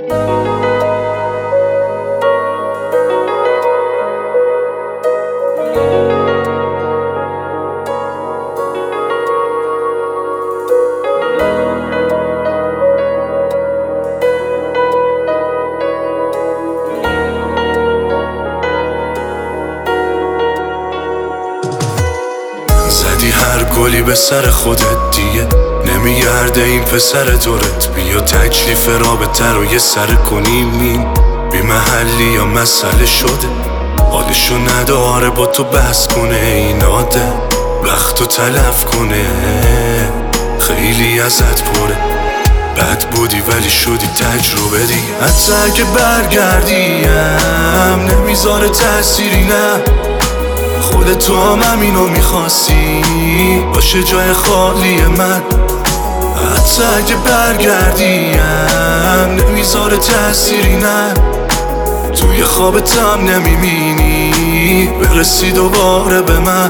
زدی هر گلی به سر خودت دیگه نمیگرده این پسر دورت. بیا تکلیف رابطه رو یه سر کنیم، این بی محلی یا مسئله شده. حالشو نداره با تو بحث کنه، این آدم وقتو تلف کنه. خیلی ازت پره، بد بودی ولی شدی تجربه دیگه. حتی اگه برگردیم نمیذاره تأثیری، نه خودت هم همینو میخواستی باشه جای خالی من. حتی اگه برگردیم نمیذاره تأثیری، نه توی خوابت هم نمیبینی برسی دوباره به من.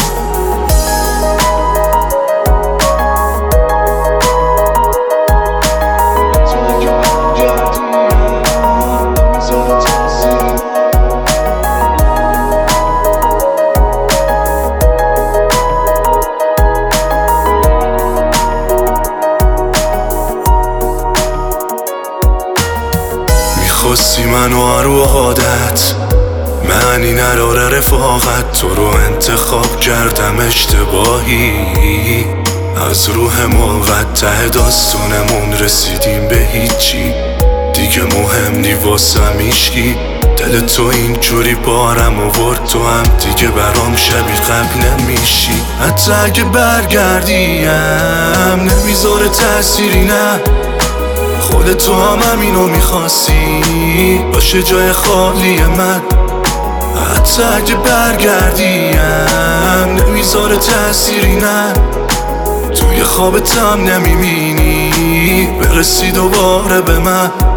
خواستی منو رو عادت، معنی نداره رفاقت. تو رو انتخاب کردم اشتباهی، از روح موقت ته داستونمون رسیدیم به هیچی دیگه. مهم نی واسم هیچکی، دل تو اینجوری بارم آورد، تو هم دیگه برام شبیه قبل نمیشی. حتی اگه برگردیم نمیذاره تأثیری، نه خودت هم همینو میخواستی باشه جای خالی من. حتی اگه برگردیم نمیذاره تأثیری، نه توی خوابت هم نمیبینی برسی دوباره به من.